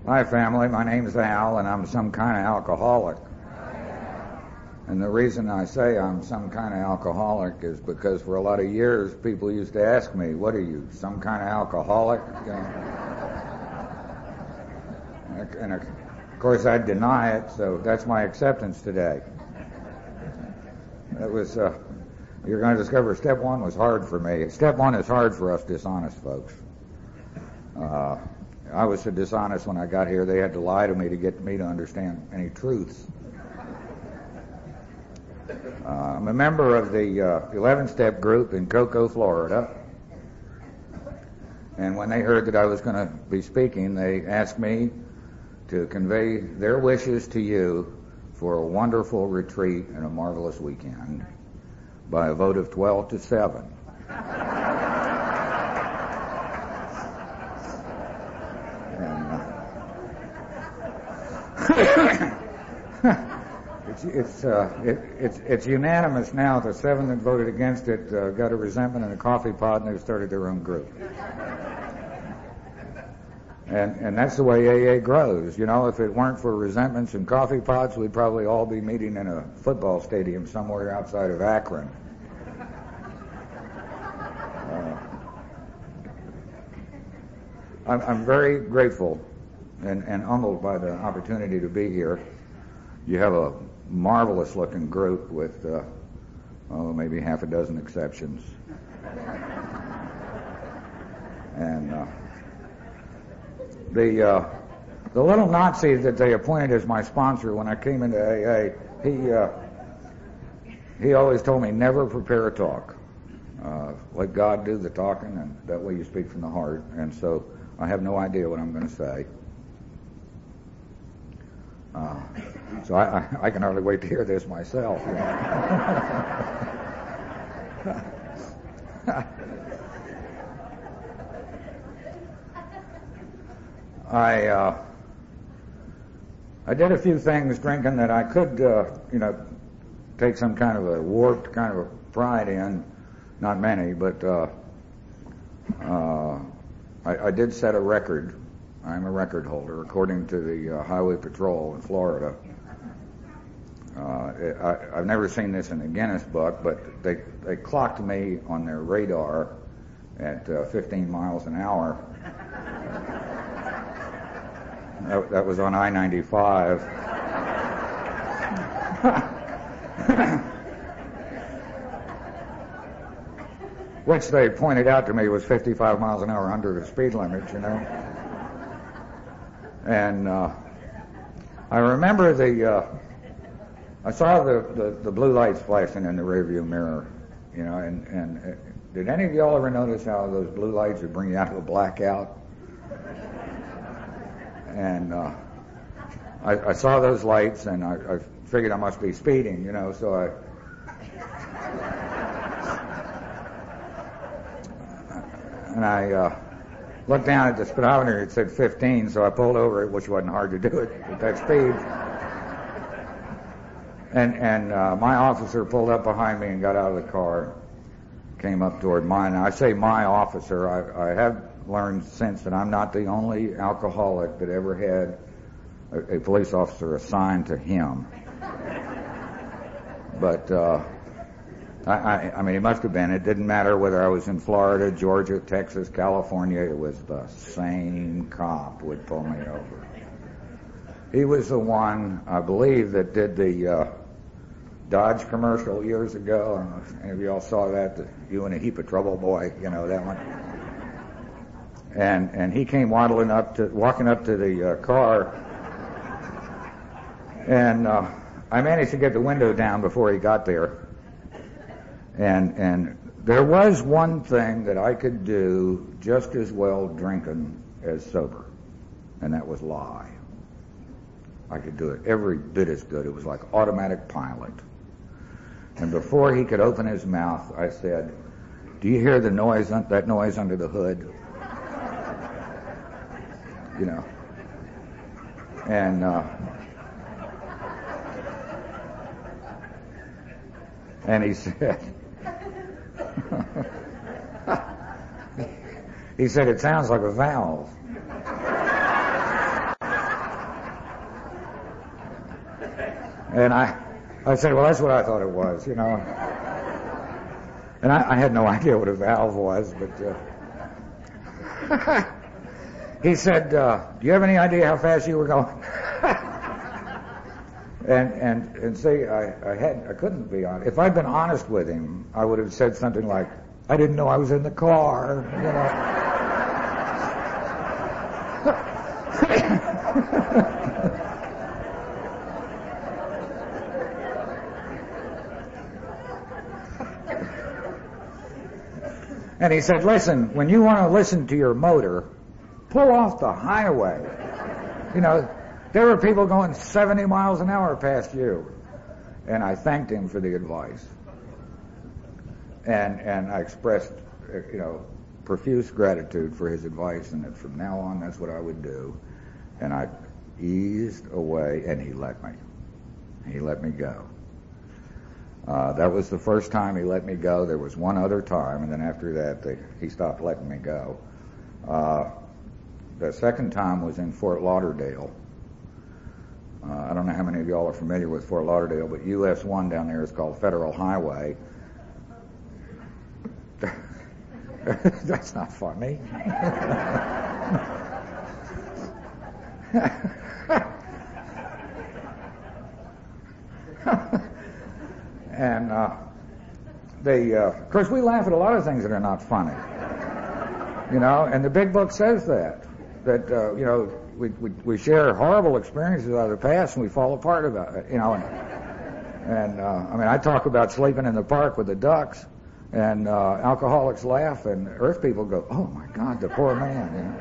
Hi, family. My name's Al, and I'm some kind of alcoholic. And the reason I say I'm some kind of alcoholic is because for a lot of years, people used to ask me, what are you, some kind of alcoholic? And of course, I'd deny it, so that's my acceptance today. It was, you're going to discover step one was hard for me. Step one is hard for us dishonest folks. I was so dishonest when I got here, they had to lie to me to get me to understand any truths. I'm a member of the 11-step group in Cocoa, Florida. And when they heard that I was going to be speaking, they asked me to convey their wishes to you for a wonderful retreat and a marvelous weekend by a vote of 12-7. It's unanimous now. The 7 that voted against it got a resentment in a coffee pot, and they started their own group. And that's the way AA grows. You know, if it weren't for resentments and coffee pots, we'd probably all be meeting in a football stadium somewhere outside of Akron. I'm very grateful and humbled by the opportunity to be here. You have a marvelous-looking group with, maybe half a dozen exceptions. And the little Nazi that they appointed as my sponsor when I came into AA, he always told me, never prepare a talk. Let God do the talking, and that way you speak from the heart. And so I have no idea what I'm going to say. So I can hardly wait to hear this myself. You know. I did a few things drinking that I could, take some kind of a warped kind of pride in. Not many, but I did set a record. I'm a record holder, according to the Highway Patrol in Florida. I've never seen this in the Guinness Book, but they clocked me on their radar at 15 miles an hour. That was on I-95. Which they pointed out to me was 55 miles an hour under the speed limit, you know. And I remember I saw the blue lights flashing in the rearview mirror, you know, and did any of y'all ever notice how those blue lights would bring you out of a blackout? And I saw those lights, and I figured I must be speeding, you know, so I looked down at the speedometer. It said 15, so I pulled over it, which wasn't hard to do it at that speed. And my officer pulled up behind me and got out of the car, came up toward mine. And I say my officer. I have learned since that I'm not the only alcoholic that ever had a police officer assigned to him. But I mean, it must have been. It didn't matter whether I was in Florida, Georgia, Texas, California. It was the same cop would pull me over. He was the one, I believe, that did the Dodge commercial years ago. I don't know if any of y'all saw that, the You in a Heap of Trouble Boy, you know, that one. And he came walking up to the car, and I managed to get the window down before he got there. And there was one thing that I could do just as well drinking as sober, and that was lie. I could do it every bit as good. It was like automatic pilot. And before he could open his mouth, I said, "Do you hear the noise, that noise under the hood?" You know. And he said, he said, "It sounds like a valve." And I said, well, that's what I thought it was, you know. And I had no idea what a valve was, but he said, do you have any idea how fast you were going? and see, I couldn't be honest. If I'd been honest with him, I would have said something like, I didn't know I was in the car, you know. And he said, listen, when you want to listen to your motor, pull off the highway. You know, there were people going 70 miles an hour past you. And I thanked him for the advice. And I expressed, you know, profuse gratitude for his advice, and that from now on that's what I would do. And I eased away, and he let me. He let me go. That was the first time he let me go. There was one other time, and then after that he stopped letting me go. The second time was in Fort Lauderdale. I don't know how many of y'all are familiar with Fort Lauderdale, but US 1 down there is called Federal Highway. That's not funny. And of course, we laugh at a lot of things that are not funny, you know. And the Big Book says that you know, we share horrible experiences out of the past, and we fall apart about it, you know. And I mean, I talk about sleeping in the park with the ducks, and alcoholics laugh, and Earth people go, "Oh my God, the poor man," you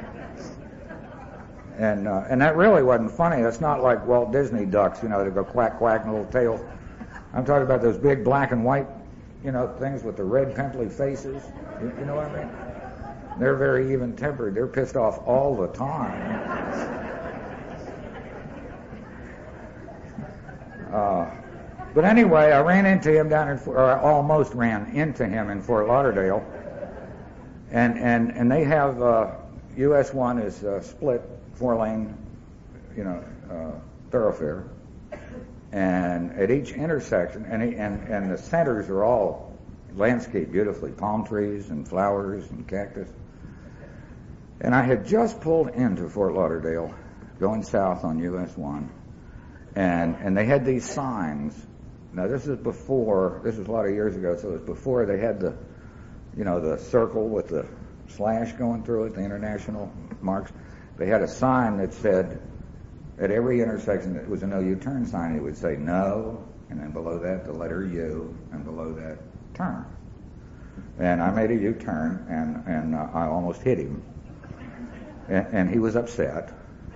know. And that really wasn't funny. That's not like Walt Disney ducks, you know, that go quack quack and a little tail. I'm talking about those big black and white, you know, things with the red pimply faces. You know what I mean? They're very even-tempered. They're pissed off all the time. But anyway, I ran into him or I almost ran into him in Fort Lauderdale. And they have, US 1 is split 4-lane, you know, thoroughfare. And at each intersection, and the centers are all landscaped beautifully, palm trees and flowers and cactus. And I had just pulled into Fort Lauderdale, going south on US 1, and they had these signs. Now this is a lot of years ago, so it was before they had the, you know, the circle with the slash going through it, the international marks. They had a sign that said, at every intersection, it was a no U-turn sign. It would say no, and then below that the letter U, and below that turn. And I made a U-turn, and I almost hit him, and he was upset.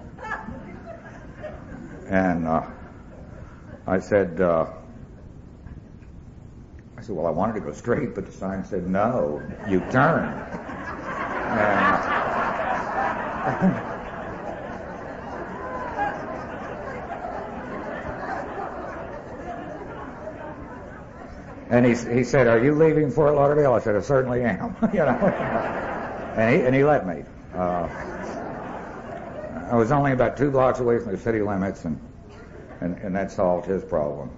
And I said, well, I wanted to go straight, but the sign said no, U-turn. And he said, "Are you leaving Fort Lauderdale?" I said, "I certainly am." You know, and he let me. I was only about 2 blocks away from the city limits, and that solved his problem.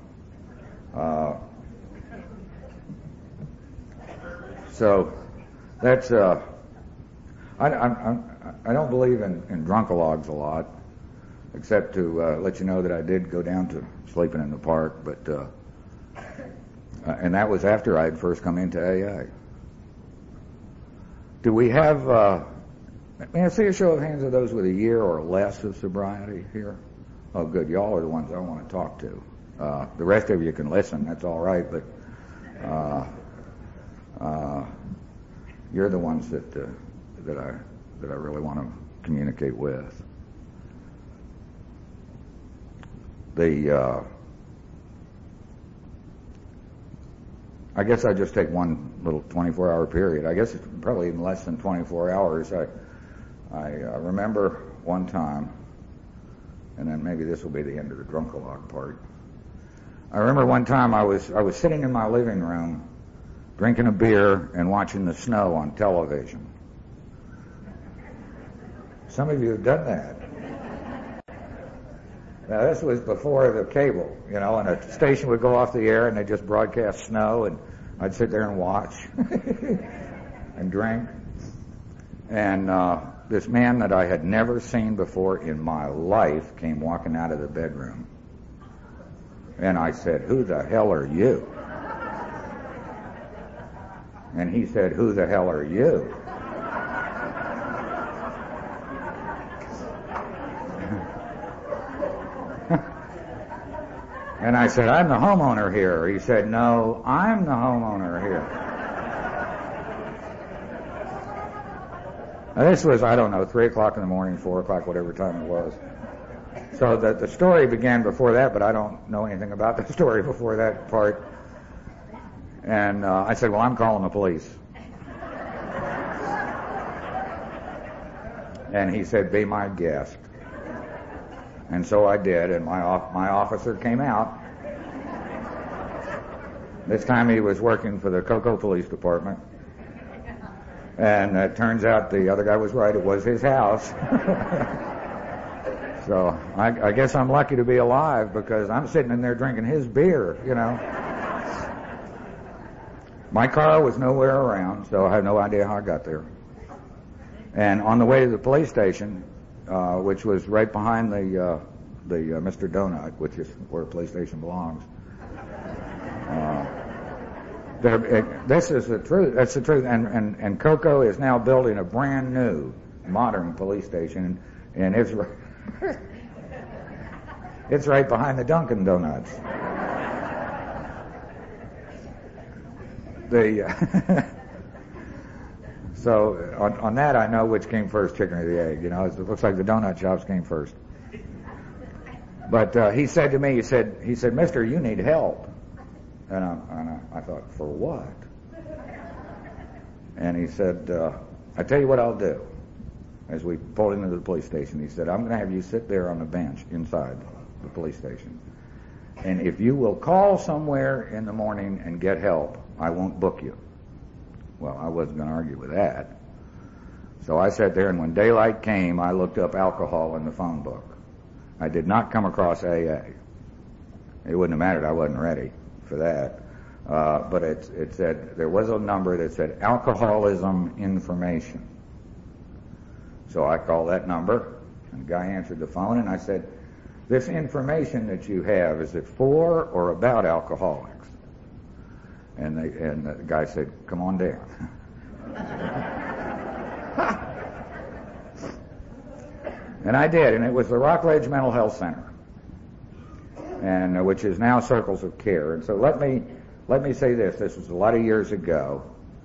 So that's I don't believe in drunkalogs a lot, except to let you know that I did go down to sleeping in the park, but. And that was after I had first come into AA. Do we have, may I see a show of hands of those with a year or less of sobriety here? Oh, good. Y'all are the ones I want to talk to. The rest of you can listen. That's all right. But you're the ones that I really want to communicate with. I guess I just take one little 24-hour period. I guess it's probably even less than 24 hours. I remember one time, and then maybe this will be the end of the drunkalog part. I remember one time I was sitting in my living room, drinking a beer and watching the snow on television. Some of you have done that. Now, this was before the cable, and a station would go off the air and they just broadcast snow, and I'd sit there and watch and drink. And this man that I had never seen before in my life came walking out of the bedroom. And I said, "Who the hell are you?" And he said, "Who the hell are you?" And I said, "I'm the homeowner here." He said, "No, I'm the homeowner here." Now, this was, 3 o'clock in the morning, 4 o'clock, whatever time it was. So the story began before that, but I don't know anything about the story before that part. And I said, "Well, I'm calling the police." And he said, "Be my guest." And so I did, and my officer came out. This time he was working for the Cocoa Police Department. And it turns out the other guy was right. It was his house. So I guess I'm lucky to be alive, because I'm sitting in there drinking his beer, My car was nowhere around, so I had no idea how I got there. And on the way to the police station, which was right behind the Mr. Donut, which is where a police station belongs. This is the truth. That's the truth. And Cocoa is now building a brand new, modern police station, and it's it's right behind the Dunkin' Donuts. So on that, I know which came first, chicken or the egg. It looks like the donut shops came first. But he said to me, he said, "Mister, you need help." And I thought, "For what?" And he said, "I tell you what I'll do." As we pulled into the police station, he said, "I'm going to have you sit there on the bench inside the police station. And if you will call somewhere in the morning and get help, I won't book you." Well, I wasn't going to argue with that. So I sat there, and when daylight came, I looked up alcohol in the phone book. I did not come across AA. It wouldn't have mattered. I wasn't ready for that. But it said, there was a number that said alcoholism information. So I called that number, and the guy answered the phone, and I said, "This information that you have, is it for or about alcoholics?" And the guy said, "Come on down." And I did, and it was the Rockledge Mental Health Center, and which is now Circles of Care. And so let me say this. This was a lot of years ago,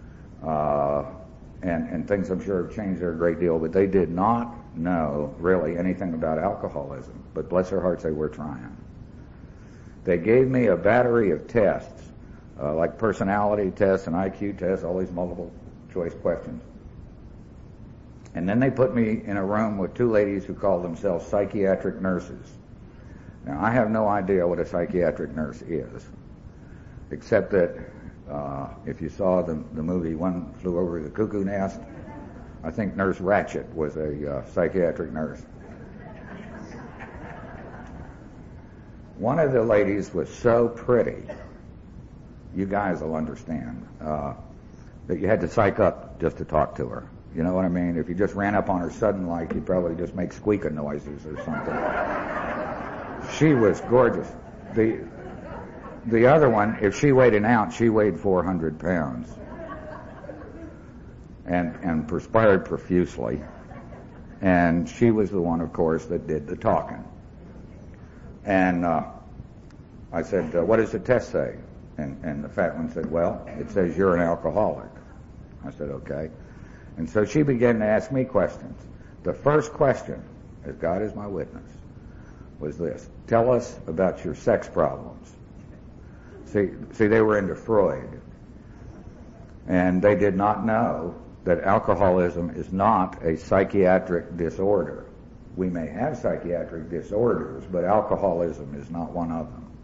and things I'm sure have changed there a great deal, but they did not know really anything about alcoholism. But bless their hearts, they were trying. They gave me a battery of tests, like personality tests and IQ tests, all these multiple choice questions. And then they put me in a room with two ladies who called themselves psychiatric nurses. Now, I have no idea what a psychiatric nurse is, except that if you saw the movie One Flew Over the Cuckoo Nest, I think Nurse Ratched was a psychiatric nurse. One of the ladies was so pretty, you guys will understand, that you had to psych up just to talk to her. You know what I mean? If you just ran up on her sudden like, you'd probably just make squeaking noises or something. She was gorgeous. The other one, if she weighed an ounce, she weighed 400 pounds. And perspired profusely. And she was the one, of course, that did the talking. And I said, "What does the test say?" And the fat one said, "Well, it says you're an alcoholic." I said, "Okay." And so she began to ask me questions. The first question, as God is my witness, was this: "Tell us about your sex problems." See, they were into Freud. And they did not know that alcoholism is not a psychiatric disorder. We may have psychiatric disorders, but alcoholism is not one of them.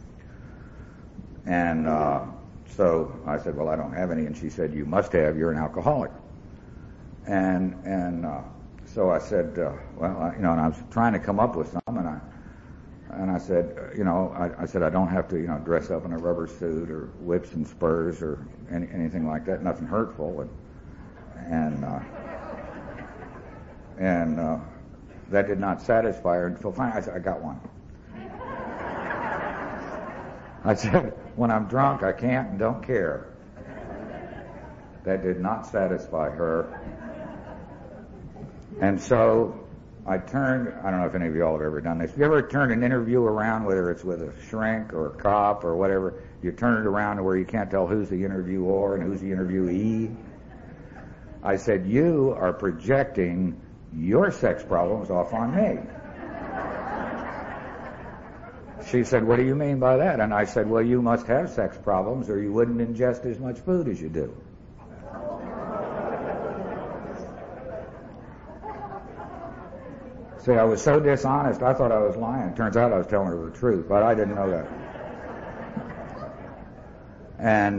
And so I said, "Well, I don't have any." And she said, "You must have. You're an alcoholic." And so I said, and I was trying to come up with some, and And I said, I said, I don't have to, dress up in a rubber suit or whips and spurs or anything like that, nothing hurtful. And that did not satisfy her until finally I said, I got one. I said, when I'm drunk, I can't and don't care. That did not satisfy her. And so I turned, I don't know if any of you all have ever done this. Have you ever turned an interview around, whether it's with a shrink or a cop or whatever, you turn it around to where you can't tell who's the interviewer and who's the interviewee? I said, you are projecting your sex problems off on me. She said, what do you mean by that? And I said, well, you must have sex problems or you wouldn't ingest as much food as you do. See, I was so dishonest, I thought I was lying. Turns out I was telling her the truth, but I didn't know that. And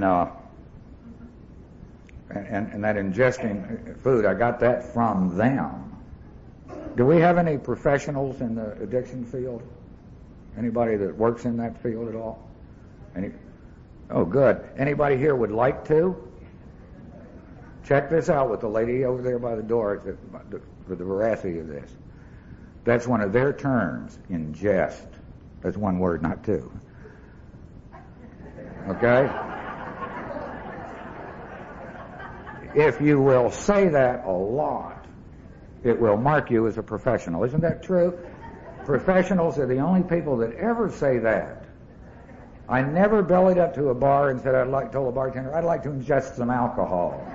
that ingesting food, I got that from them. Do we have any professionals in the addiction field? Anybody that works in that field at all? Oh, good. Anybody here would like to? Check this out with the lady over there by the door for the veracity of this. That's one of their terms, ingest. That's one word, not two. Okay? If you will say that a lot, it will mark you as a professional. Isn't that true? Professionals are the only people that ever say that. I never bellied up to a bar and said, told a bartender, I'd like to ingest some alcohol.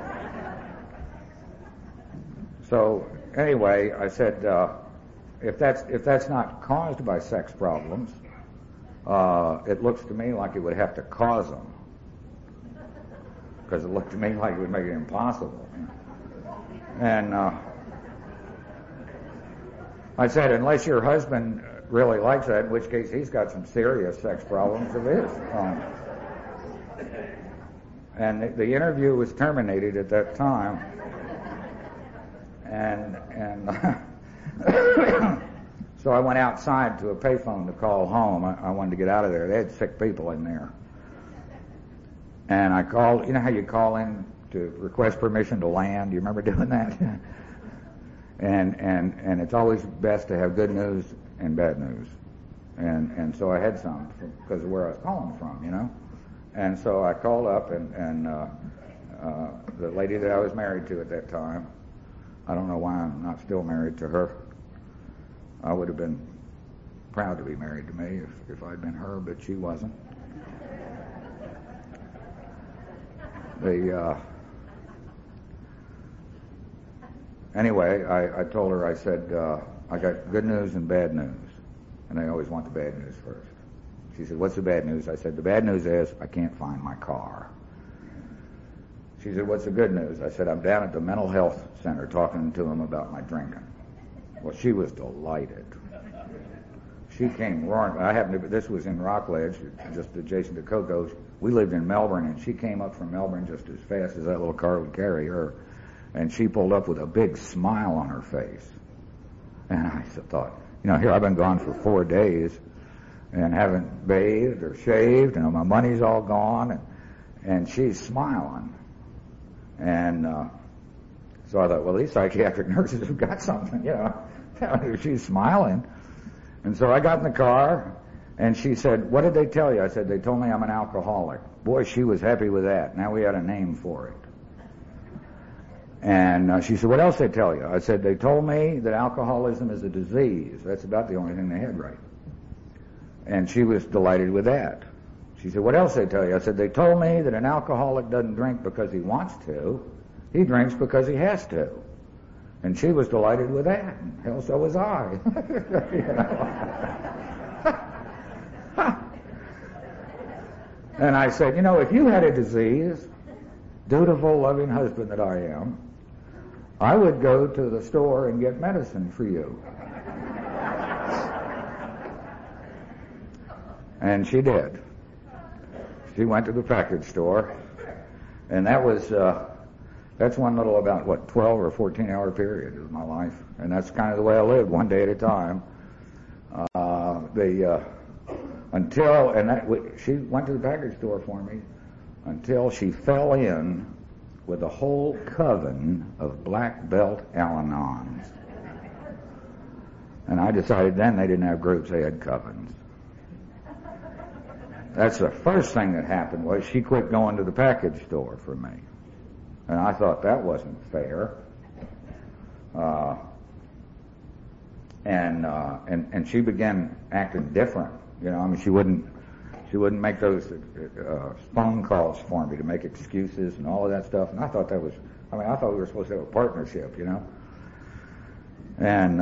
So, anyway, I said, if that's not caused by sex problems, it looks to me like it would have to cause them. Because it looked to me like it would make it impossible. And I said, unless your husband really likes that, in which case he's got some serious sex problems of his. And the interview was terminated at that time. And so I went outside to a payphone to call home. I wanted to get out of there. They had sick people in there. And I called, you know how you call in to request permission to land? Do you remember doing that? And it's always best to have good news and bad news. And so I had some because of where I was calling from, And so I called up and the lady that I was married to at that time, I don't know why I'm not still married to her. I would have been proud to be married to me if I'd been her, but she wasn't. Anyway, I told her, I said, I got good news and bad news. And I always want the bad news first. She said, what's the bad news? I said, the bad news is I can't find my car. She said, what's the good news? I said, I'm down at the mental health center talking to them about my drinking. Well, she was delighted. She came roaring. This was in Rockledge, just adjacent to Coco's. We lived in Melbourne, and she came up from Melbourne just as fast as that little car would carry her. And she pulled up with a big smile on her face. And I thought, here I've been gone for 4 days and haven't bathed or shaved, and my money's all gone, and she's smiling. And so I thought, well, these psychiatric nurses have got something, she's smiling. And so I got in the car, and she said, what did they tell you? I said, they told me I'm an alcoholic. Boy, she was happy with that. Now we had a name for it. And she said, what else did they tell you? I said, they told me that alcoholism is a disease. That's about the only thing they had right. And she was delighted with that. She said, what else did they tell you? I said, they told me that an alcoholic doesn't drink because he wants to. He drinks because he has to. And she was delighted with that. And hell, so was I. And I said, if you had a disease, dutiful, loving husband that I am, I would go to the store and get medicine for you. And she did. She went to the package store, and that's one little about, 12 or 14-hour period of my life. And that's kind of the way I lived, one day at a time. she went to the package store for me until she fell in with a whole coven of black belt Al-Anons. And I decided then they didn't have groups, they had covens. That's the first thing that happened, was she quit going to the package store for me. And I thought that wasn't fair. And she began acting different. You know, I mean, she wouldn't make those phone calls for me to make excuses and all of that stuff. And I thought that was, I thought we were supposed to have a partnership, you know. And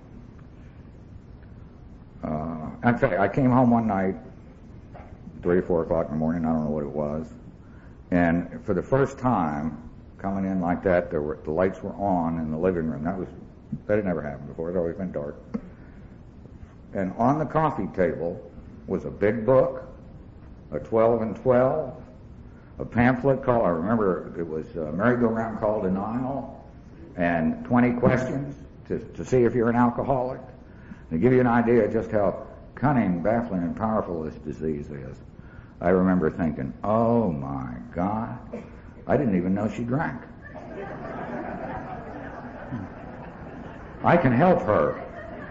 in fact, I came home one night, 3 or 4 o'clock in the morning, I don't know what it was. And for the first time, coming in like that, the lights were on in the living room. That had never happened before. It's always been dark. And on the coffee table was a big book, a 12 and 12, a pamphlet called, I remember it was Merry-Go-Round Called Denial, and 20 questions to see if you're an alcoholic. To give you an idea of just how cunning, baffling, and powerful this disease is, I remember thinking, oh my God, I didn't even know she drank. I can help her.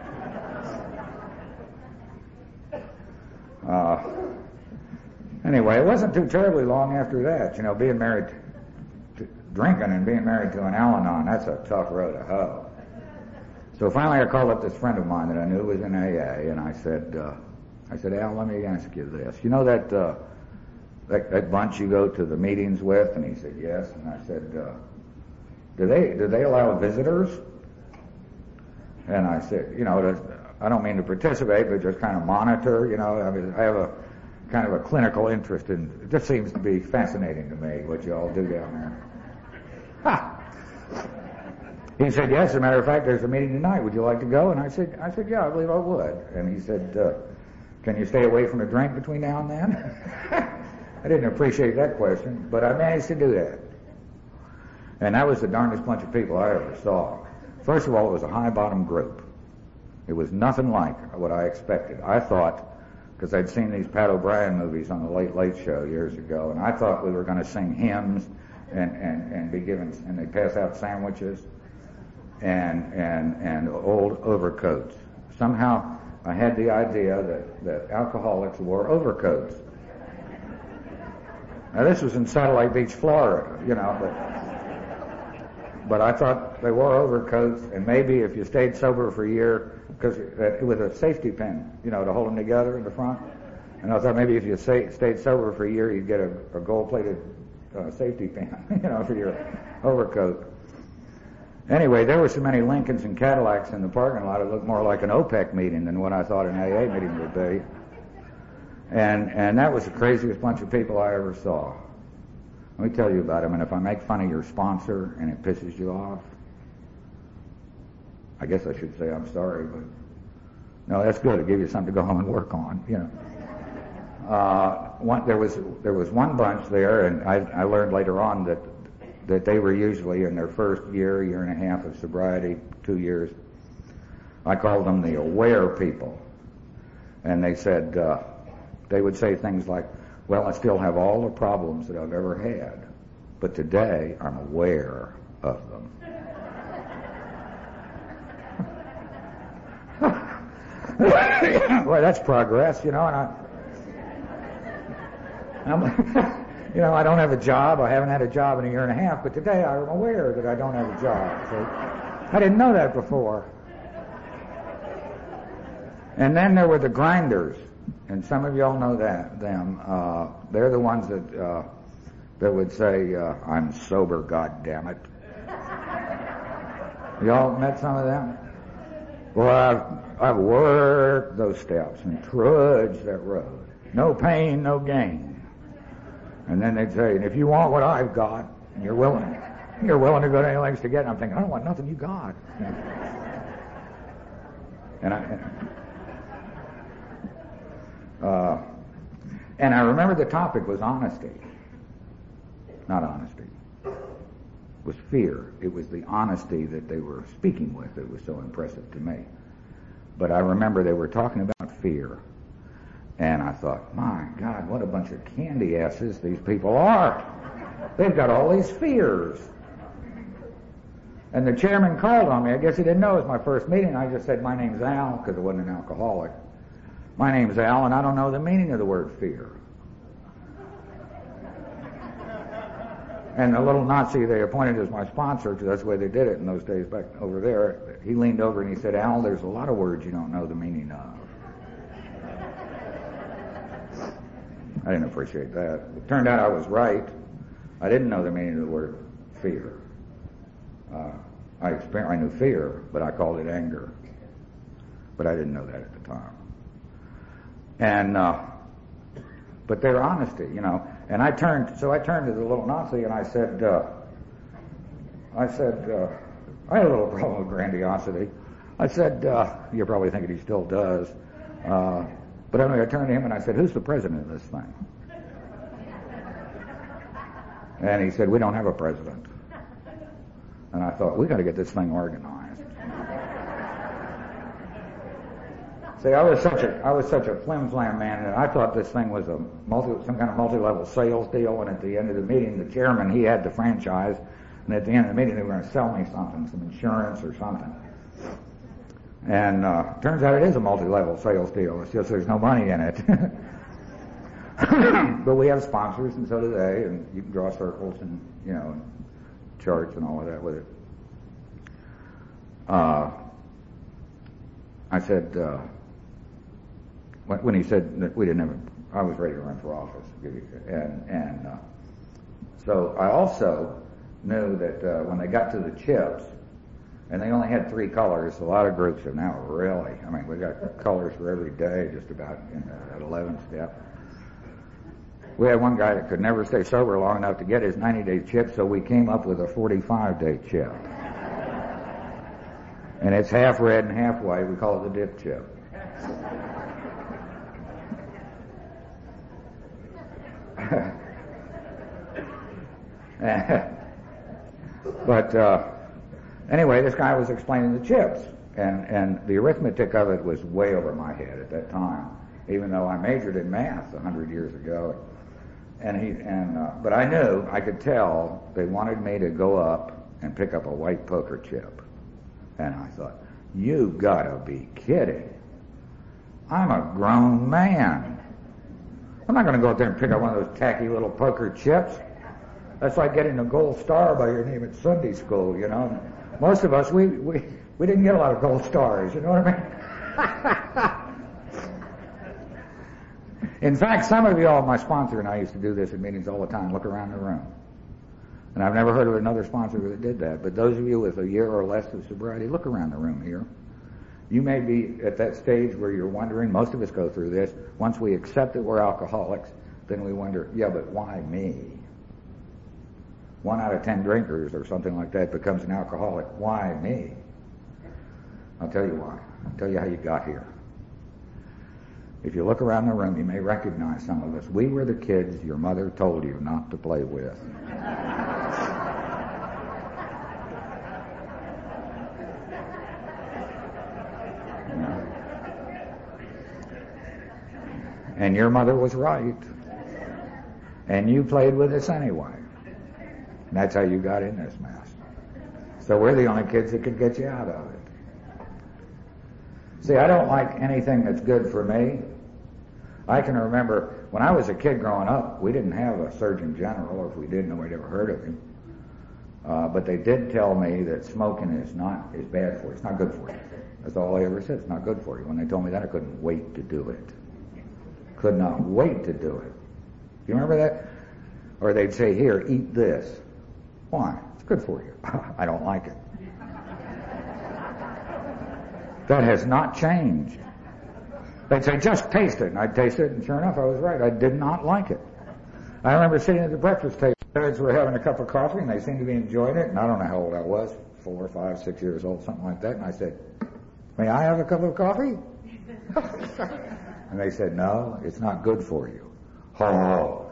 Anyway, it wasn't too terribly long after that, you know, being married to drinking and being married to an Al-Anon, that's a tough road to hoe. So finally I called up this friend of mine that I knew was in AA, and I said, Al, let me ask you this. You know that bunch you go to the meetings with? And he said, yes. And I said, do they allow visitors? And I said, you know, I don't mean to participate, but just kind of monitor, you know. I mean, I have a kind of a clinical interest in, it just seems to be fascinating to me what you all do down there. Ha! He said, yes, as a matter of fact, there's a meeting tonight. Would you like to go? And I said, yeah, I believe I would. And he said, can you stay away from a drink between now and then? I didn't appreciate that question, but I managed to do that. And that was the darndest bunch of people I ever saw. First of all, it was a high-bottom group. It was nothing like what I expected. I thought, because I'd seen these Pat O'Brien movies on the Late Late Show years ago, and I thought we were going to sing hymns and be given, and they'd pass out sandwiches and old overcoats. Somehow I had the idea that alcoholics wore overcoats. Now this was in Satellite Beach, Florida, you know, but I thought they wore overcoats, and maybe if you stayed sober for a year, because with a safety pin, you know, to hold them together in the front. And I thought maybe if you stayed sober for a year, you'd get a gold-plated safety pin, you know, for your overcoat. Anyway, there were so many Lincolns and Cadillacs in the parking lot, it looked more like an OPEC meeting than what I thought an AA meeting would be. And that was the craziest bunch of people I ever saw. Let me tell you about them, and if I make fun of your sponsor and it pisses you off, I guess I should say I'm sorry, but no, that's good. It'll give you something to go home and work on, you know. There was one bunch there, and I learned later on that they were usually in their first year and a half of sobriety, 2 years. I called them the aware people, and they said they would say things like, well, I still have all the problems that I've ever had, but today I'm aware of them. Boy, that's progress, you know, and you know, I don't have a job. I haven't had a job in a year and a half, but today I'm aware that I don't have a job. So I didn't know that before. And then there were the grinders, and some of y'all know them. They're the ones that would say, I'm sober, goddammit. Y'all met some of them? Well, I've worked those steps and trudged that road. No pain, no gain. And then they'd say, and if you want what I've got, and you're willing to go to any lengths to get it, I'm thinking, I don't want nothing you got. And I remember the topic was honesty. Not honesty. It was fear. It was the honesty that they were speaking with that was so impressive to me. But I remember they were talking about fear. And I thought, my God, what a bunch of candy asses these people are. They've got all these fears. And the chairman called on me. I guess he didn't know it was my first meeting. I just said, my name's Al, because I wasn't an alcoholic. My name's Al, and I don't know the meaning of the word fear. And the little Nazi they appointed as my sponsor, because that's the way they did it in those days back over there, he leaned over and he said, Al, there's a lot of words you don't know the meaning of. I didn't appreciate that. It turned out I was right. I didn't know the meaning of the word fear. I knew fear, but I called it anger. But I didn't know that at the time. And but their honesty, you know. And I turned to the little Nazi and I said, I had a little problem with grandiosity. I said, you're probably thinking he still does. But anyway, I turned to him and I said, who's the president of this thing? And he said, we don't have a president. And I thought, we got to get this thing organized. See, I was such a flim-flam man, and I thought this thing was some kind of multi-level sales deal. And at the end of the meeting, the chairman, he had the franchise, and at the end of the meeting, they were going to sell me something, some insurance or something. And turns out it is a multi-level sales deal. It's just there's no money in it. But we have sponsors, and so do they, and you can draw circles and, you know, and charts and all of that with it. I said, when he said that we didn't have I was ready to run for office. And so I also knew that when they got to the chips, and they only had 3 colors, a lot of groups are now really, I mean, we got colors for every day, just about in that 11th step. We had one guy that could never stay sober long enough to get his 90-day chip, so we came up with a 45-day chip. And it's half red and half white. We call it the dip chip. But anyway, this guy was explaining the chips, and the arithmetic of it was way over my head at that time, even though I majored in math 100 years ago. But I knew, I could tell, they wanted me to go up and pick up a white poker chip. And I thought, you gotta be kidding. I'm a grown man. I'm not gonna go up there and pick up one of those tacky little poker chips. That's like getting a gold star by your name at Sunday school, you know. Most of us, we didn't get a lot of gold stars, you know what I mean? In fact, some of you all, my sponsor and I used to do this at meetings all the time, look around the room. And I've never heard of another sponsor that did that, but those of you with a year or less of sobriety, look around the room here. You may be at that stage where you're wondering, most of us go through this, once we accept that we're alcoholics, then we wonder, yeah, but why me? 1 out of 10 drinkers or something like that becomes an alcoholic. Why me? I'll tell you why. I'll tell you how you got here. If you look around the room, you may recognize some of us. We were the kids your mother told you not to play with. And your mother was right. And you played with us anyway. And that's how you got in this mess. So we're the only kids that could get you out of it. See, I don't like anything that's good for me. I can remember when I was a kid growing up, we didn't have a Surgeon General, or if we did, nobody ever heard of him. But they did tell me that smoking is bad for you. It's not good for you. That's all they ever said. It's not good for you. When they told me that, I couldn't wait to do it. Could not wait to do it. Do you remember that? Or they'd say, here, eat this. Why? It's good for you. I don't like it. That has not changed. They'd say, just taste it. And I'd taste it, and sure enough, I was right. I did not like it. I remember sitting at the breakfast table. Parents were having a cup of coffee, and they seemed to be enjoying it. And I don't know how old I was, 4, 5, 6 years old, something like that. And I said, may I have a cup of coffee? And they said, no, it's not good for you. Oh.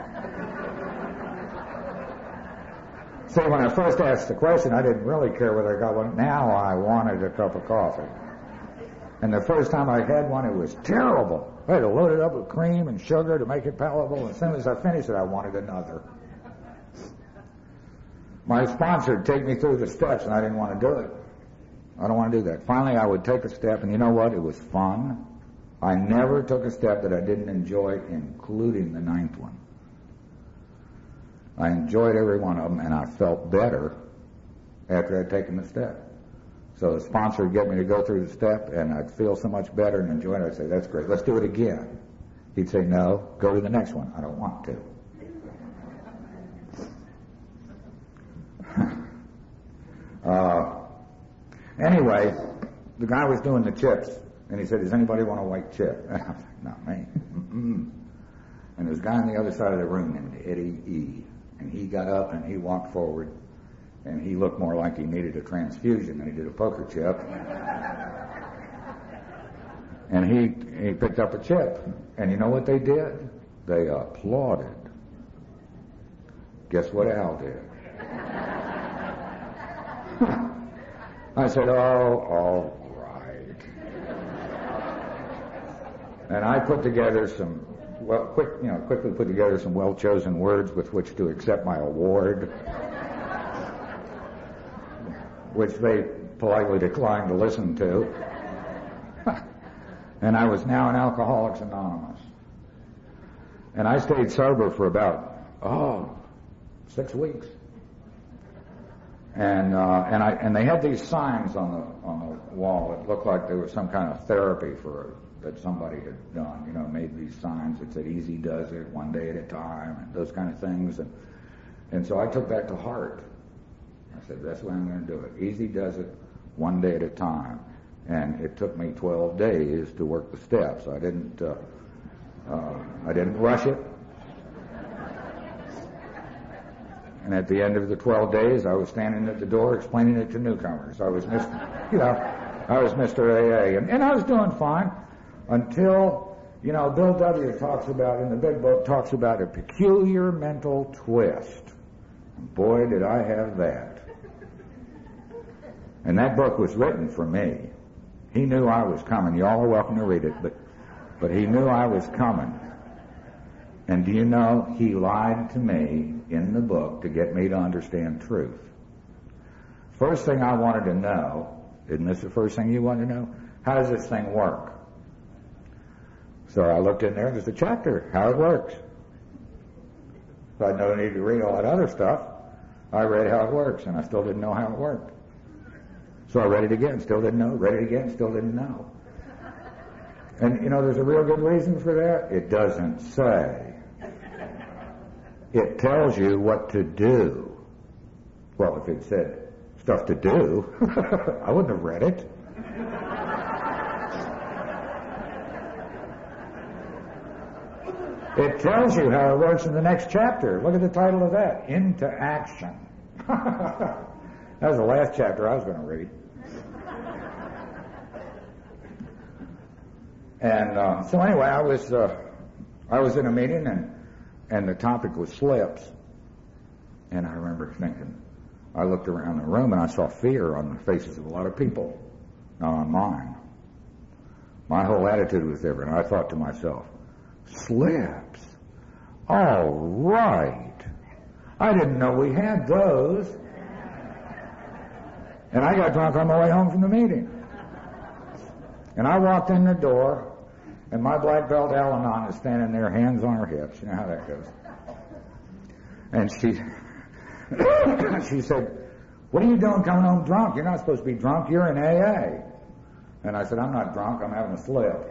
See, when I first asked the question, I didn't really care whether I got one. Now I wanted a cup of coffee. And the first time I had one, it was terrible. I had to load it up with cream and sugar to make it palatable. As soon as I finished it, I wanted another. My sponsor would take me through the steps, and I didn't want to do it. I don't want to do that. Finally, I would take a step, and you know what? It was fun. I never took a step that I didn't enjoy, including the 9th one. I enjoyed every one of them, and I felt better after I'd taken the step. So the sponsor would get me to go through the step, and I'd feel so much better and enjoy it. I'd say, that's great, let's do it again. He'd say, no, go to the next one. I don't want to. Anyway, the guy was doing the chips, and he said, does anybody want a white chip? I was like, not me. Mm-mm. And there's a guy on the other side of the room named Eddie E. And he got up and he walked forward, and he looked more like he needed a transfusion than he did a poker chip. And he picked up a chip. And you know what they did? They applauded. Guess what Al did? I said, oh, all right. And I put together quickly put together some well-chosen words with which to accept my award, which they politely declined to listen to. And I was now in Alcoholics Anonymous. And I stayed sober for about, 6 weeks. And they had these signs on the wall that looked like they were some kind of therapy that somebody had done, made these signs that said easy does it, one day at a time, and those kind of things. And so I took that to heart. I said, that's the way I'm going to do it. Easy does it, one day at a time. And it took me 12 days to work the steps. I didn't rush it. And at the end of the 12 days, I was standing at the door explaining it to newcomers. I was Mr. AA. And I was doing fine until, Bill W. talks about, in the big book, talks about a peculiar mental twist. And boy, did I have that. And that book was written for me. He knew I was coming. You all are welcome to read it, but he knew I was coming. And do you know, he lied to me in the book to get me to understand truth. First thing I wanted to know, isn't this the first thing you want to know? How does this thing work? So I looked in there, there's a chapter, how it works. So I had no need to read all that other stuff. I read how it works, and I still didn't know how it worked. So I read it again, still didn't know, read it again, still didn't know. And, there's a real good reason for that. It doesn't say. It tells you what to do. Well, if it said stuff to do, I wouldn't have read it. It tells you how it works in the next chapter. Look at the title of that, Into Action. That was the last chapter I was going to read. And so anyway, I was in a meeting, and the topic was slips. And I remember thinking, I looked around the room and I saw fear on the faces of a lot of people, not on mine. My whole attitude was different. I thought to myself, slips? All right. I didn't know we had those. And I got drunk on my way home from the meeting. And I walked in the door, and my black belt Al-Anon is standing there, hands on her hips. You know how that goes. And she said, what are you doing coming home drunk? You're not supposed to be drunk. You're in AA. And I said, I'm not drunk. I'm having a slip.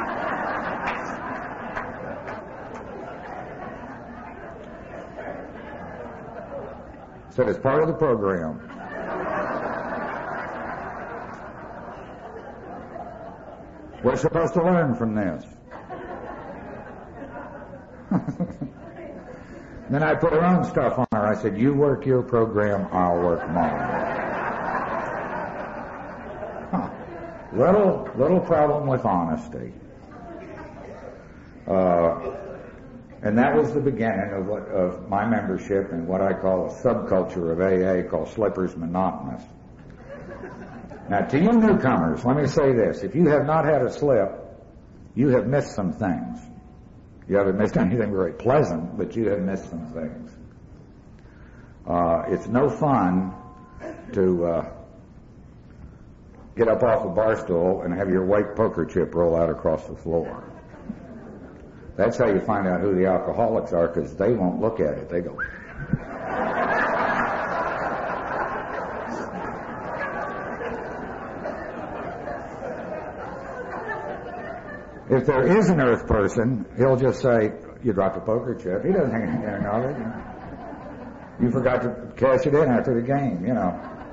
Said it's part of the program. We're supposed to learn from this. Then I put her own stuff on her. I said, you work your program, I'll work mine. Little problem with honesty. And that was the beginning of my membership in what I call a subculture of AA called Slippers Monotonous. Now, to you newcomers, let me say this. If you have not had a slip, you have missed some things. You haven't missed anything very pleasant, but you have missed some things. It's no fun to get up off a bar stool and have your white poker chip roll out across the floor. That's how you find out who the alcoholics are, because they won't look at it. They go... If there is an earth person, he'll just say, you dropped a poker chip. He doesn't think anything of it. You forgot to cash it in after the game, you know.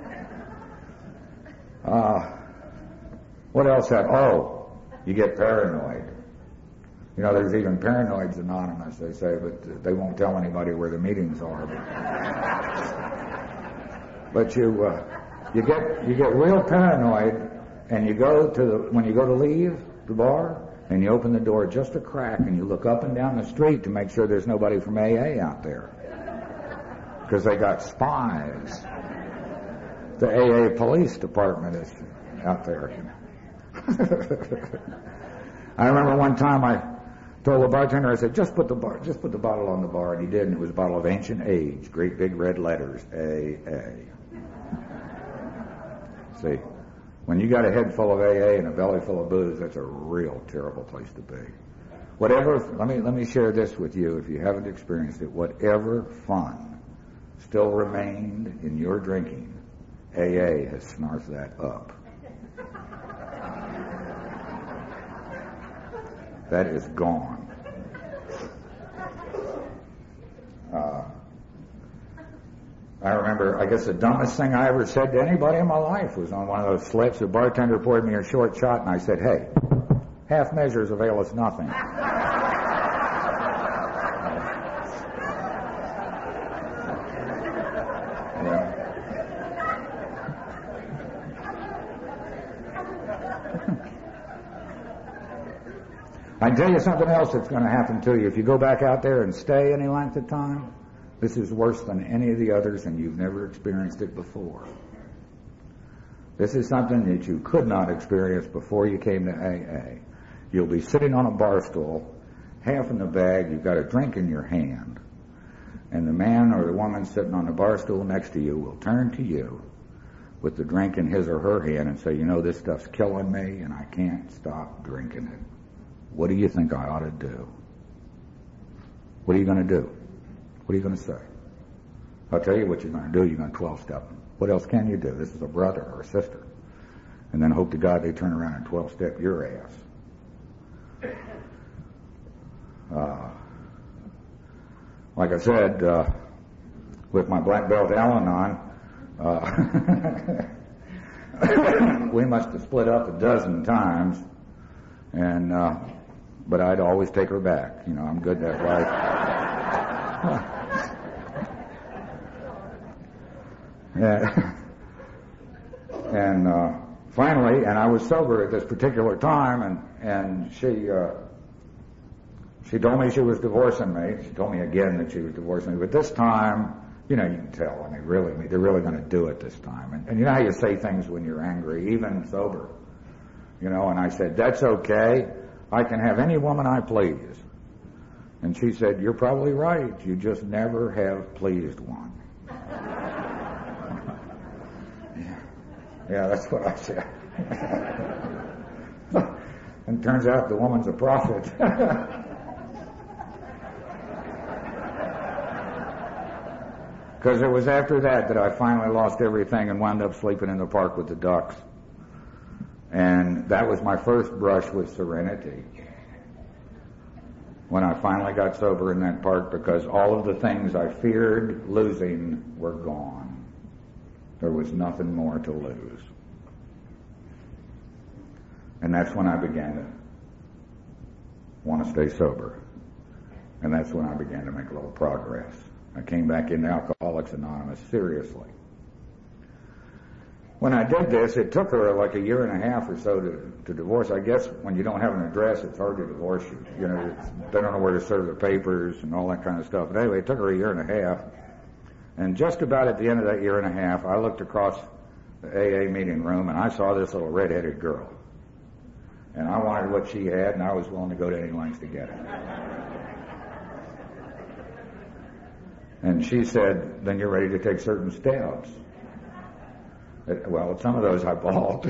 What else? Oh, you get paranoid. You know, there's even Paranoids Anonymous, they say, but they won't tell anybody where the meetings are. But you get real paranoid, and you go to when you go to leave the bar, and you open the door just a crack, and you look up and down the street to make sure there's nobody from AA out there, because they got spies. The AA police department is out there. I remember one time I told the bartender, I said, just put the bottle on the bar, and he did, and it was a bottle of Ancient Age, great big red letters, AA. See, when you got a head full of AA and a belly full of booze, that's a real terrible place to be. Whatever, let me share this with you if you haven't experienced it. Whatever fun still remained in your drinking, AA has snarfed that up. That is gone. I remember, I guess the dumbest thing I ever said to anybody in my life was on one of those slips. The bartender poured me a short shot, and I said, hey, half measures avail us nothing. I can tell you something else that's going to happen to you. If you go back out there and stay any length of time, this is worse than any of the others, and you've never experienced it before. This is something that you could not experience before you came to AA. You'll be sitting on a bar stool, half in the bag, you've got a drink in your hand, and the man or the woman sitting on the bar stool next to you will turn to you with the drink in his or her hand and say, you know, this stuff's killing me, and I can't stop drinking it. What do you think I ought to do? What are you going to do? What are you going to say? I'll tell you what you're going to do. You're going to 12-step. What else can you do? This is a brother or a sister. And then hope to God they turn around and 12-step your ass. Like I said, with my black belt Al-Anon, we must have split up a dozen times, and but I'd always take her back. You know, I'm good that way. Yeah. And finally, and I was sober at this particular time, and she told me she was divorcing me. She told me again that she was divorcing me, but this time, you know, you can tell. I mean, they're really going to do it this time. And you know how you say things when you're angry, even sober. You know, and I said, that's okay. I can have any woman I please. And she said, you're probably right. You just never have pleased one. Yeah, that's what I said. And turns out the woman's a prophet. Because it was after that I finally lost everything and wound up sleeping in the park with the ducks. And that was my first brush with serenity. When I finally got sober in that park, because all of the things I feared losing were gone. There was nothing more to lose. And that's when I began to want to stay sober. And that's when I began to make a little progress. I came back into Alcoholics Anonymous seriously. When I did this, it took her like a year and a half or so to divorce. I guess when you don't have an address, it's hard to divorce you. You know, they don't know where to serve the papers and all that kind of stuff. But anyway, it took her a year and a half. And just about at the end of that year and a half, I looked across the AA meeting room, and I saw this little red-headed girl. And I wanted what she had, and I was willing to go to any lengths to get it. And she said, then you're ready to take certain steps. Well, some of those I balked.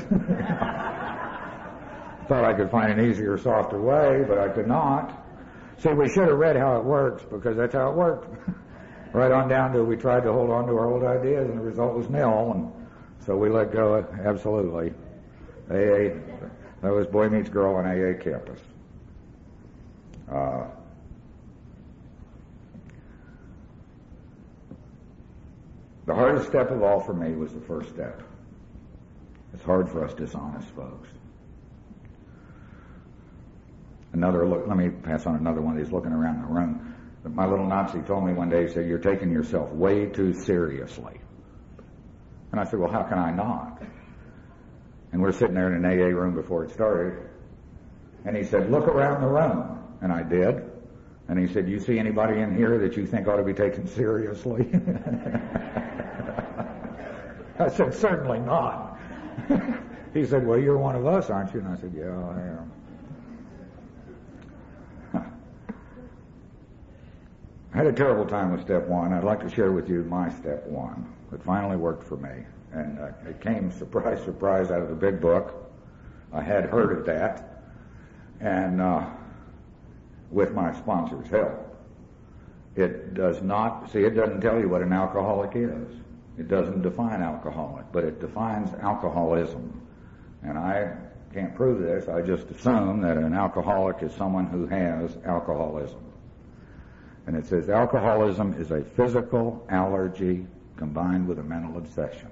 Thought I could find an easier, softer way, but I could not. See, we should have read how it works, because that's how it worked. Right on down to we tried to hold on to our old ideas, and the result was nil, and so we let go, absolutely. AA, that was Boy Meets Girl on AA campus. The hardest step of all for me was the first step. It's hard for us dishonest folks. Another look, let me pass on another one of these looking around the room. My little Nazi told me one day, he said, you're taking yourself way too seriously. And I said, well, how can I not? And we're sitting there in an AA room before it started. And he said, look around the room. And I did. And he said, you see anybody in here that you think ought to be taken seriously? I said, certainly not. He said, well, you're one of us, aren't you? And I said, yeah, I am. I had a terrible time with step one. I'd like to share with you my step one. It finally worked for me. And it came, surprise, surprise, out of the big book. I had heard of that. And with my sponsor's help. It does not, see, it doesn't tell you what an alcoholic is. It doesn't define alcoholic, but it defines alcoholism. And I can't prove this. I just assume that an alcoholic is someone who has alcoholism. And it says alcoholism is a physical allergy combined with a mental obsession.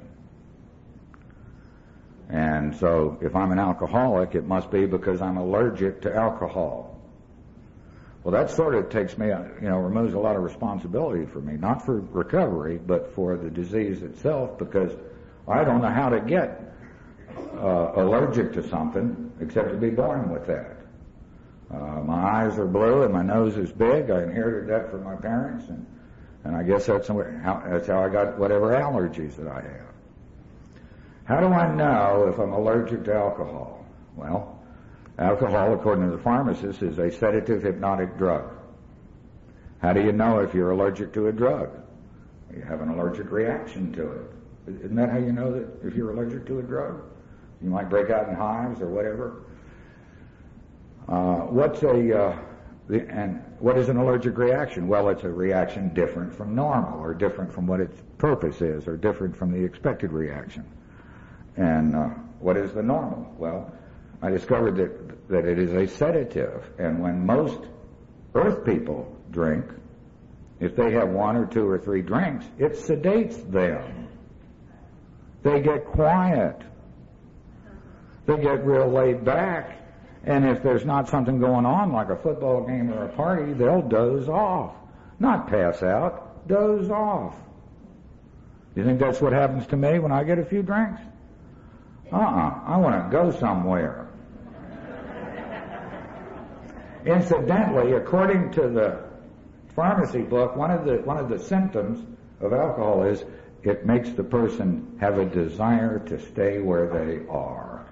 And so if I'm an alcoholic, it must be because I'm allergic to alcohol. Well, that sort of takes me, removes a lot of responsibility for me, not for recovery, but for the disease itself, because I don't know how to get allergic to something except to be born with that. My eyes are blue and my nose is big. I inherited that from my parents, and I guess that's how I got whatever allergies that I have. How do I know if I'm allergic to alcohol? Well, alcohol, according to the pharmacist, is a sedative hypnotic drug. How do you know if you're allergic to a drug? You have an allergic reaction to it. Isn't that how you know that if you're allergic to a drug? You might break out in hives or whatever. What is an allergic reaction? Well, it's a reaction different from normal, or different from what its purpose is, or different from the expected reaction. And what is the normal? Well, I discovered that it is a sedative, and when most earth people drink, if they have 1 or 2 or 3 drinks, it sedates them. They get quiet. They get real laid back. And if there's not something going on, like a football game or a party, they'll doze off. Not pass out, doze off. You think that's what happens to me when I get a few drinks? I want to go somewhere. Incidentally, according to the pharmacy book, one of the symptoms of alcohol is it makes the person have a desire to stay where they are.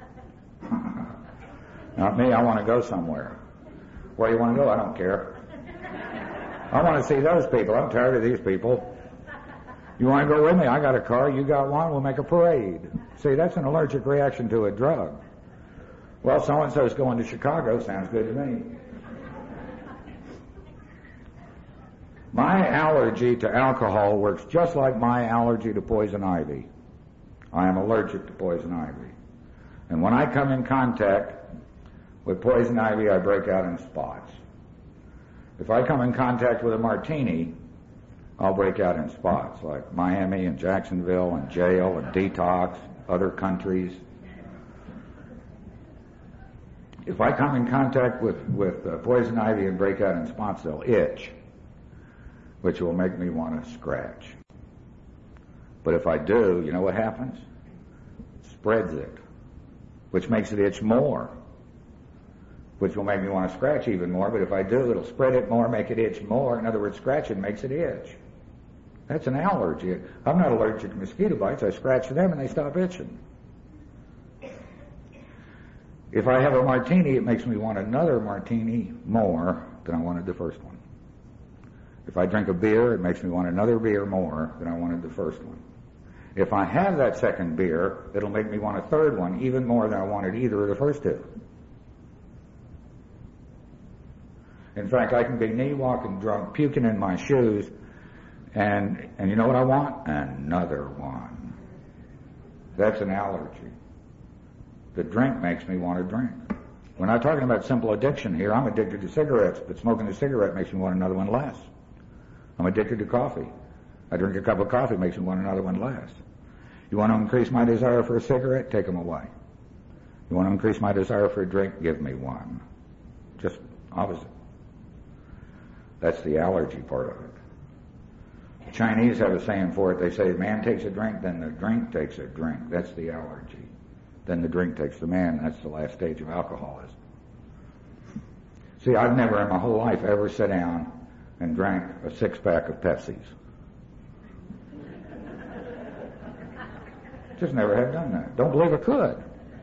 Not me, I want to go somewhere. Where you want to go? I don't care. I want to see those people. I'm tired of these people. You want to go with me? I got a car, you got one, we'll make a parade. See, that's an allergic reaction to a drug. Well, so-and-so's going to Chicago, sounds good to me. My allergy to alcohol works just like my allergy to poison ivy. I am allergic to poison ivy. And when I come in contact with poison ivy, I break out in spots. If I come in contact with a martini, I'll break out in spots, like Miami and Jacksonville and jail and detox, other countries. If I come in contact with poison ivy and break out in spots, they'll itch, which will make me want to scratch. But if I do, you know what happens? It spreads it, which makes it itch more, which will make me want to scratch even more. But if I do, it'll spread it more, make it itch more. In other words, scratching makes it itch. That's an allergy. I'm not allergic to mosquito bites. I scratch them and they stop itching. If I have a martini, it makes me want another martini more than I wanted the first one. If I drink a beer, it makes me want another beer more than I wanted the first one. If I have that second beer, it'll make me want a third one even more than I wanted either of the first two. In fact, I can be knee-walking drunk, puking in my shoes, and you know what I want? Another one. That's an allergy. The drink makes me want to drink. We're not talking about simple addiction here. I'm addicted to cigarettes, but smoking a cigarette makes me want another one less. I'm addicted to coffee. I drink a cup of coffee, makes me want another one less. You want to increase my desire for a cigarette? Take them away. You want to increase my desire for a drink? Give me one. Just opposite. That's the allergy part of it. The Chinese have a saying for it. They say, man takes a drink, then the drink takes a drink. That's the allergy. Then the drink takes the man. That's the last stage of alcoholism. See, I've never in my whole life ever sat down and drank a six-pack of Pepsis. Just never have done that. Don't believe I could.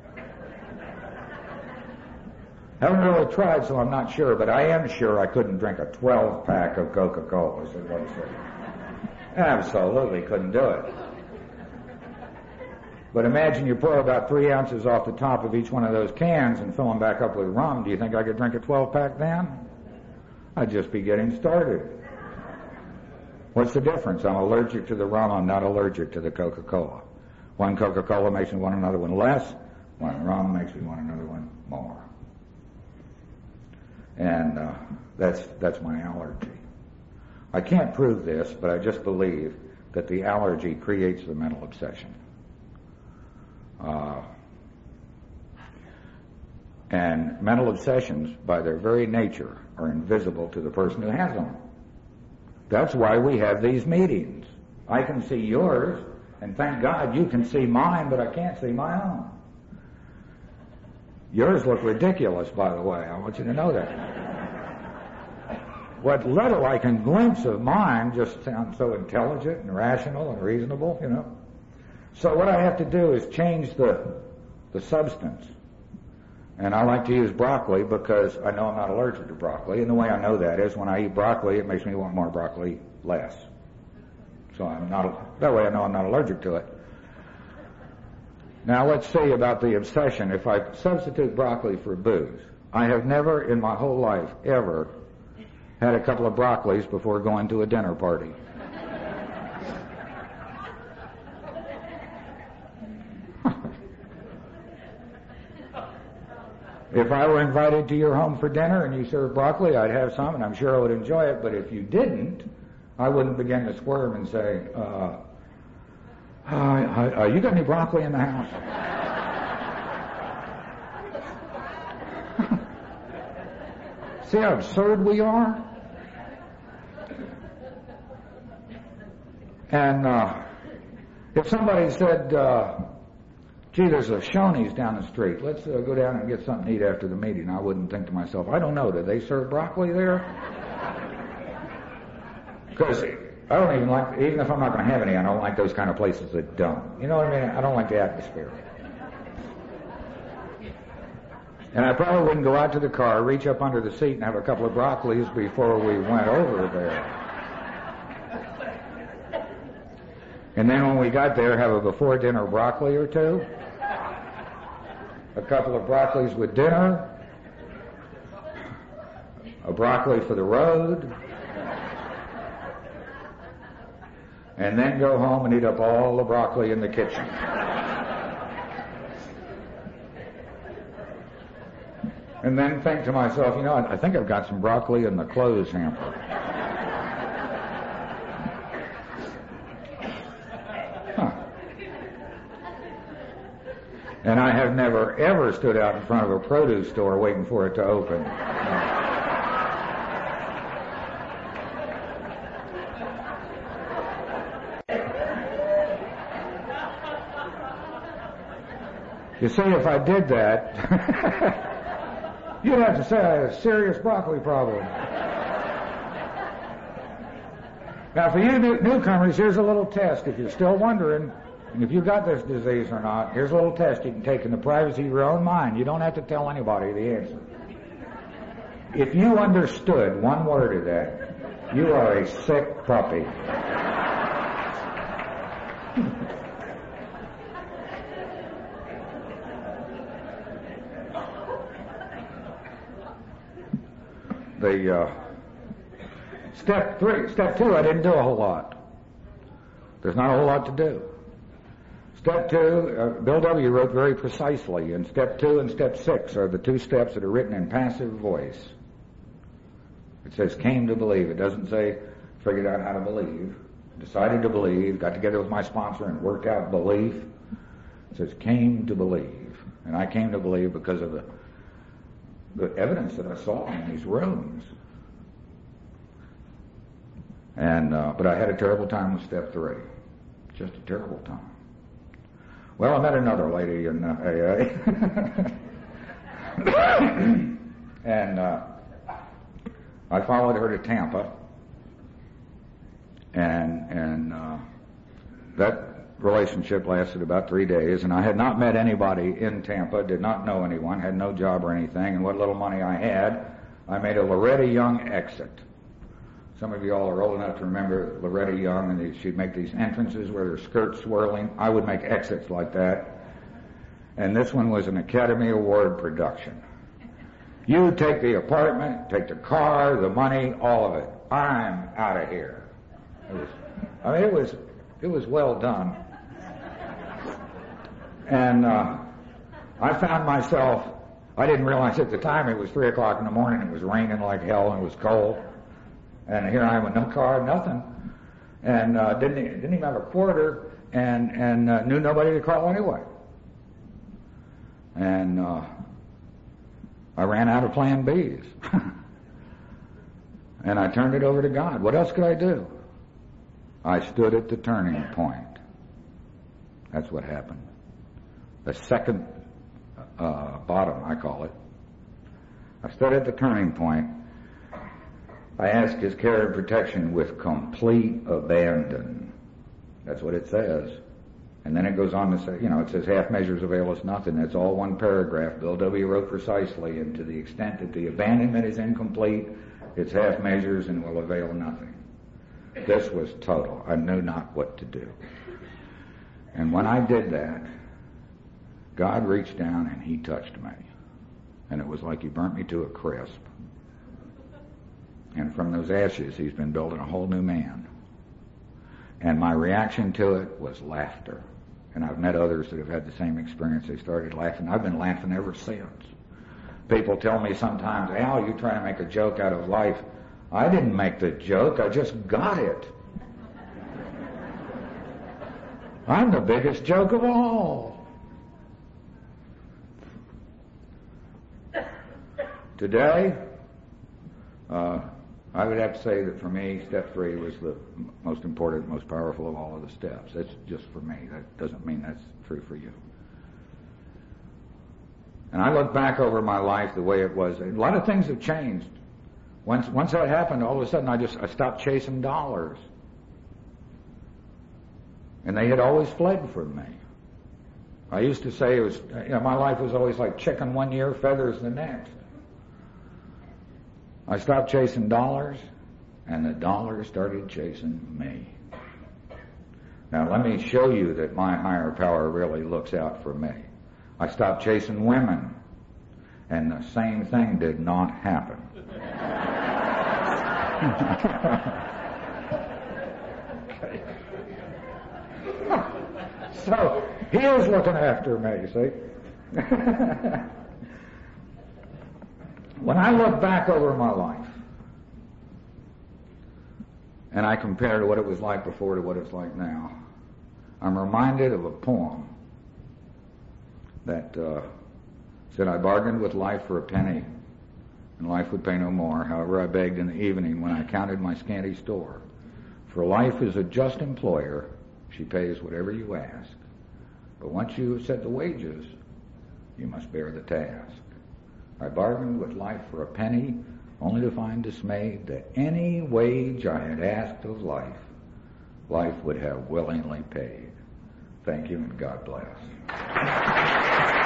Haven't really tried, so I'm not sure, but I am sure I couldn't drink a 12-pack of Coca-Cola, so what I say. Absolutely couldn't do it. But imagine you pour about 3 ounces off the top of each one of those cans and fill them back up with rum. Do you think I could drink a 12-pack then? I'd just be getting started. What's the difference? I'm allergic to the rum. I'm not allergic to the Coca-Cola. One Coca-Cola makes me want another one less. One rum makes me want another one more. And that's my allergy. I can't prove this, but I just believe that the allergy creates the mental obsession. And mental obsessions, by their very nature, are invisible to the person who has them. That's why we have these meetings. I can see yours, and thank God you can see mine, but I can't see my own. Yours look ridiculous, by the way. I want you to know that. What little I can glimpse of mine just sounds so intelligent and rational and reasonable, you know. So what I have to do is change the substance. And I like to use broccoli because I know I'm not allergic to broccoli. And the way I know that is when I eat broccoli, it makes me want more broccoli less. So that way I know I'm not allergic to it. Now let's see about the obsession. If I substitute broccoli for booze, I have never in my whole life ever had a couple of broccolis before going to a dinner party. If I were invited to your home for dinner and you served broccoli, I'd have some, and I'm sure I would enjoy it. But if you didn't, I wouldn't begin to squirm and say, you got any broccoli in the house? See how absurd we are? And if somebody said, gee, there's a Shoney's down the street. Let's go down and get something to eat after the meeting. I wouldn't think to myself, I don't know, do they serve broccoli there? Because I don't even like, even if I'm not going to have any, I don't like those kind of places that don't. You know what I mean? I don't like the atmosphere. And I probably wouldn't go out to the car, reach up under the seat, and have a couple of broccolis before we went over there. And then when we got there, have a before-dinner broccoli or two. A couple of broccolis with dinner. A broccoli for the road. And then go home and eat up all the broccoli in the kitchen. And then think to myself, you know, I think I've got some broccoli in the clothes hamper. And I have never, ever stood out in front of a produce store waiting for it to open. You see, if I did that, you'd have to say I had a serious broccoli problem. Now, for you newcomers, here's a little test. If you're still wondering if you've got this disease or not, here's a little test you can take in the privacy of your own mind. You don't have to tell anybody the answer. If you understood one word of that, you are a sick puppy. Step two, I didn't do a whole lot. There's not a whole lot to do. Step two, Bill W. wrote very precisely, and step 2 and step 6 are the 2 steps that are written in passive voice. It says came to believe. It doesn't say figured out how to believe, decided to believe, got together with my sponsor and worked out belief. It says came to believe. And I came to believe because of the evidence that I saw in these rooms. And but I had a terrible time with step 3. Just a terrible time. Well, I met another lady in AA. And I followed her to Tampa. And that relationship lasted about 3 days. And I had not met anybody in Tampa, did not know anyone, had no job or anything. And what little money I had, I made a Loretta Young exit. Some of you all are old enough to remember Loretta Young, and she'd make these entrances where her skirt's swirling. I would make exits like that. And this one was an Academy Award production. You take the apartment, take the car, the money, all of it. I'm out of here. It was well done. And I found myself, I didn't realize at the time it was 3 o'clock in the morning, it was raining like hell and it was cold. And here I am with no car, nothing. And didn't even have a quarter and knew nobody to call anyway. And I ran out of plan Bs. And I turned it over to God. What else could I do? I stood at the turning point. That's what happened. The second bottom, I call it. I stood at the turning point. I asked His care and protection with complete abandon. That's what it says. And then it goes on to say, it says half measures avail us nothing. That's all one paragraph. Bill W. wrote precisely, and to the extent that the abandonment is incomplete, it's half measures and will avail nothing. This was total. I knew not what to do. And when I did that, God reached down and He touched me. And it was like He burnt me to a crisp. And from those ashes, He's been building a whole new man. And my reaction to it was laughter. And I've met others that have had the same experience. They started laughing. I've been laughing ever since. People tell me sometimes, Al, you're trying to make a joke out of life. I didn't make the joke. I just got it. I'm the biggest joke of all. Today, I would have to say that for me, step 3 was the most important, most powerful of all of the steps. That's just for me. That doesn't mean that's true for you. And I look back over my life the way it was. A lot of things have changed. Once that happened, all of a sudden I stopped chasing dollars. And they had always fled from me. I used to say it was, my life was always like chicken one year, feathers the next. I stopped chasing dollars, and the dollars started chasing me. Now let me show you that my higher power really looks out for me. I stopped chasing women, and the same thing did not happen. Okay. So, He is looking after me, see? When I look back over my life, and I compare to what it was like before to what it's like now, I'm reminded of a poem that said, I bargained with life for a penny, and life would pay no more. However, I begged in the evening when I counted my scanty store. For life is a just employer. She pays whatever you ask. But once you have set the wages, you must bear the task. I bargained with life for a penny. only to find dismayed that any wage I had asked of life, life would have willingly paid. Thank you, and God bless.